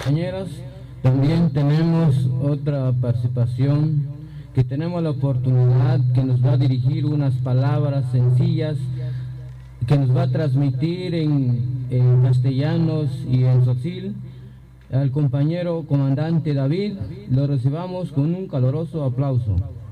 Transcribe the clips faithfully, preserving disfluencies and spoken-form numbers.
compañeros, también tenemos otra participación, que tenemos la oportunidad que nos va a dirigir unas palabras sencillas, que nos va a transmitir en, en castellanos y en tzotzil, al compañero comandante David. Lo recibamos con un caluroso aplauso.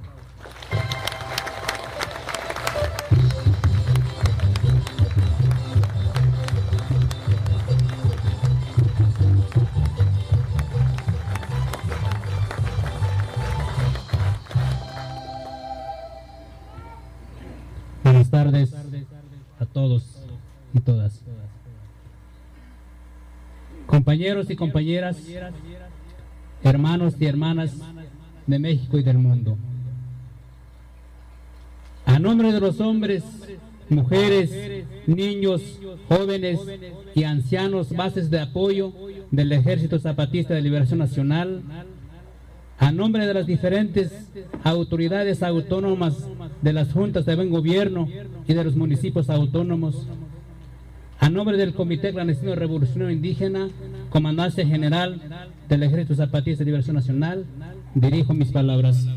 Buenas tardes a todos y todas. Compañeros y compañeras, hermanos y hermanas de México y del mundo. A nombre de los hombres, mujeres, niños, jóvenes y ancianos, bases de apoyo del Ejército Zapatista de Liberación Nacional, a nombre de las diferentes autoridades autónomas de las juntas de buen gobierno y de los municipios autónomos, a nombre del Comité Clandestino Revolucionario Indígena, Comandancia General del Ejército Zapatista de Liberación Nacional, dirijo mis palabras.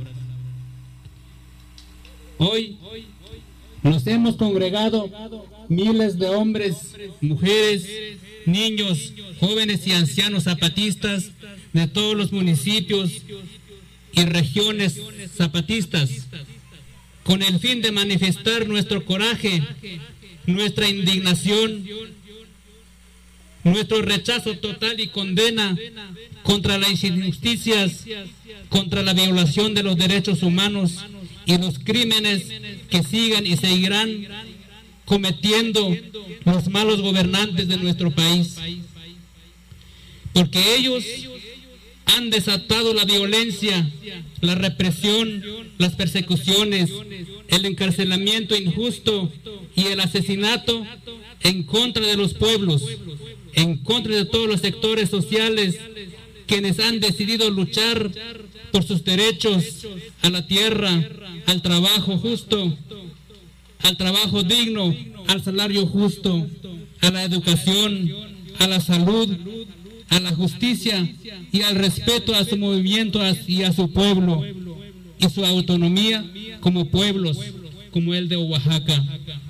Hoy nos hemos congregado miles de hombres, mujeres, niños, jóvenes y ancianos zapatistas de todos los municipios y regiones zapatistas, con el fin de manifestar nuestro coraje, nuestra indignación, nuestro rechazo total y condena contra las injusticias, contra la violación de los derechos humanos y los crímenes que siguen y seguirán cometiendo los malos gobernantes de nuestro país, porque ellos han desatado la violencia, la represión, las persecuciones, el encarcelamiento injusto y el asesinato en contra de los pueblos, en contra de todos los sectores sociales quienes han decidido luchar por sus derechos a la tierra, al trabajo justo, al trabajo digno, al salario justo, a la educación, a la salud, a la justicia y al respeto a su movimiento y a su pueblo y su autonomía como pueblos, como el de Oaxaca.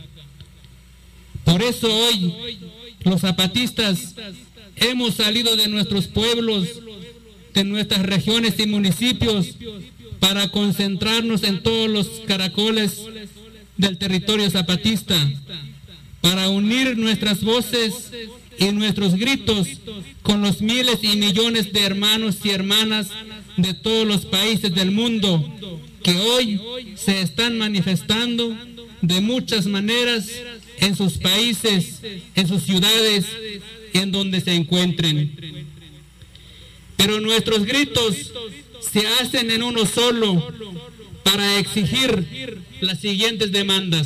Por eso hoy los zapatistas hemos salido de nuestros pueblos, de nuestras regiones y municipios, para concentrarnos en todos los caracoles del territorio zapatista, para unir nuestras voces y nuestros gritos con los miles y millones de hermanos y hermanas de todos los países del mundo que hoy se están manifestando de muchas maneras en sus países, en sus ciudades, en donde se encuentren. Pero nuestros gritos se hacen en uno solo para exigir las siguientes demandas: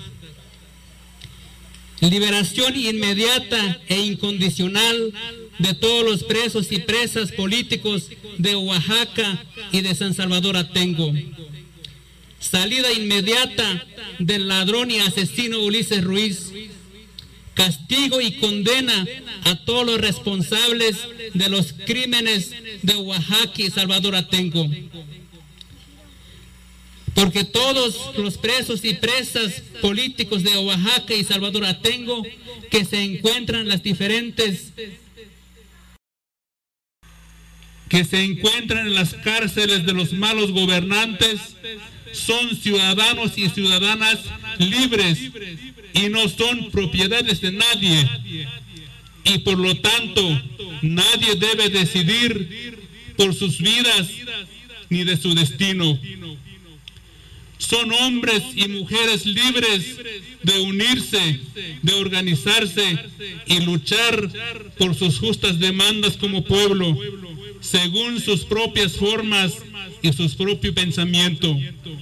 liberación inmediata e incondicional de todos los presos y presas políticos de Oaxaca y de San Salvador Atengo. Salida inmediata del ladrón y asesino Ulises Ruiz. Castigo y condena a todos los responsables de los crímenes de Oaxaca y Salvador Atengo. Porque todos los presos y presas políticos de Oaxaca y Salvador Atengo que se encuentran en las diferentes que se encuentran en las cárceles de los malos gobernantes son ciudadanos y ciudadanas libres y no son propiedades de nadie, y por lo tanto nadie debe decidir por sus vidas ni de su destino. Son hombres y mujeres libres de unirse, de organizarse y luchar por sus justas demandas como pueblo, según sus propias formas y su propio pensamiento.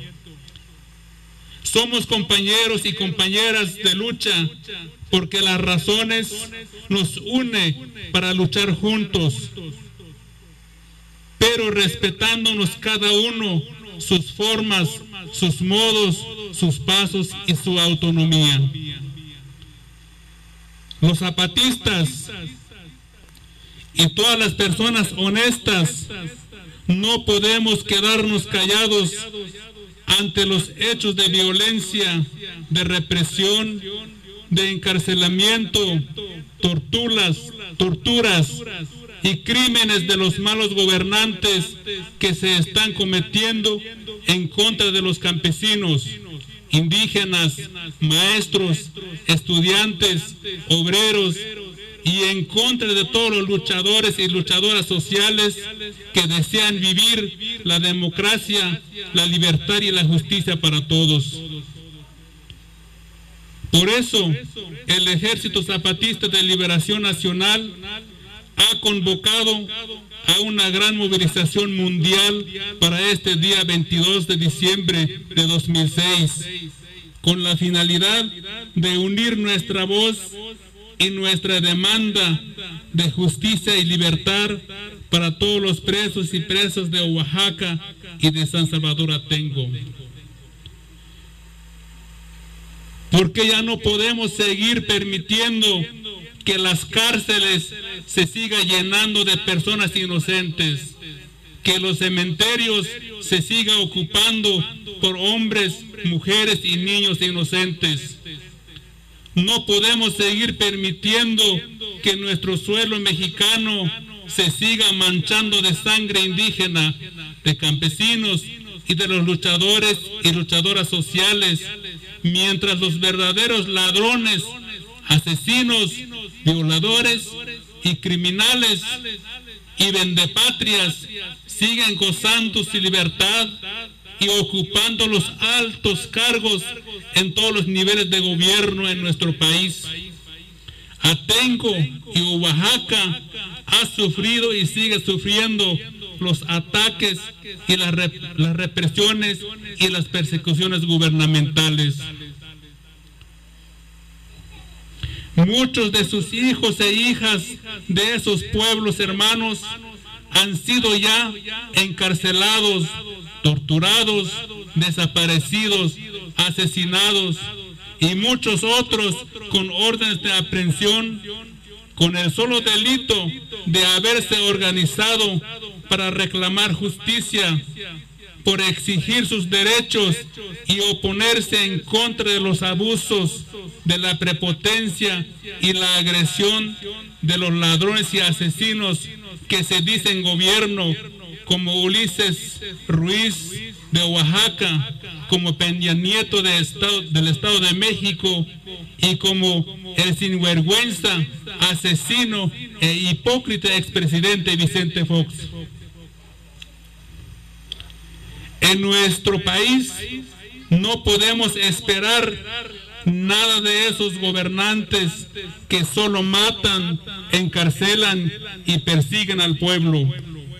Somos compañeros y compañeras de lucha porque las razones nos unen para luchar juntos, pero respetándonos cada uno sus formas, sus modos, sus pasos y su autonomía. Los zapatistas y todas las personas honestas no podemos quedarnos callados ante los hechos de violencia, de represión, de encarcelamiento, torturas, torturas y crímenes de los malos gobernantes que se están cometiendo en contra de los campesinos, indígenas, maestros, estudiantes, obreros, y en contra de todos los luchadores y luchadoras sociales que desean vivir la democracia, la libertad y la justicia para todos. Por eso, el Ejército Zapatista de Liberación Nacional ha convocado a una gran movilización mundial para este día veintidós de diciembre de dos mil seis, con la finalidad de unir nuestra voz y nuestra demanda de justicia y libertad para todos los presos y presas de Oaxaca y de San Salvador Atengo. Porque ya no podemos seguir permitiendo que las cárceles se sigan llenando de personas inocentes, que los cementerios se sigan ocupando por hombres, mujeres y niños inocentes. No podemos seguir permitiendo que nuestro suelo mexicano se siga manchando de sangre indígena, de campesinos y de los luchadores y luchadoras sociales, mientras los verdaderos ladrones, asesinos, violadores y criminales y vendepatrias siguen gozando su libertad y ocupando los altos cargos en todos los niveles de gobierno en nuestro país. Atengo y Oaxaca ha sufrido y sigue sufriendo los ataques y las, rep las represiones y las persecuciones gubernamentales. Muchos de sus hijos e hijas de esos pueblos hermanos han sido ya encarcelados, torturados, desaparecidos, asesinados, y muchos otros con órdenes de aprehensión, con el solo delito de haberse organizado para reclamar justicia, por exigir sus derechos y oponerse en contra de los abusos, de la prepotencia y la agresión de los ladrones y asesinos que se dicen gobierno, como Ulises Ruiz de Oaxaca, como Peña Nieto de estado, del Estado de México, y como el sinvergüenza, asesino e hipócrita expresidente Vicente Fox. En nuestro país no podemos esperar nada de esos gobernantes que solo matan, encarcelan y persiguen al pueblo.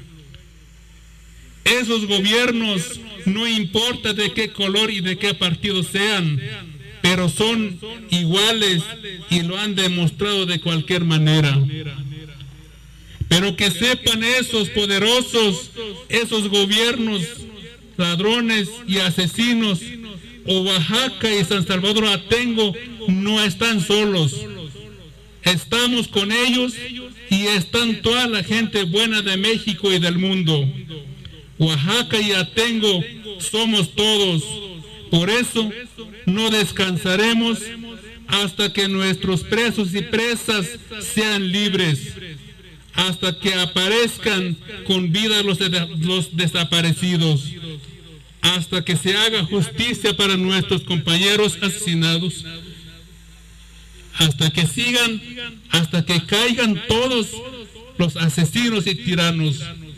Esos gobiernos, no importa de qué color y de qué partido sean, pero son iguales y lo han demostrado de cualquier manera. Pero que sepan esos poderosos, esos gobiernos ladrones y asesinos, Oaxaca y San Salvador Atengo no están solos. Estamos con ellos y están toda la gente buena de México y del mundo. Oaxaca y Atengo somos todos. Por eso no descansaremos hasta que nuestros presos y presas sean libres, hasta que aparezcan con vida los, los desaparecidos, hasta que se haga justicia para nuestros compañeros asesinados, hasta que sigan, hasta que caigan todos los asesinos y tiranos.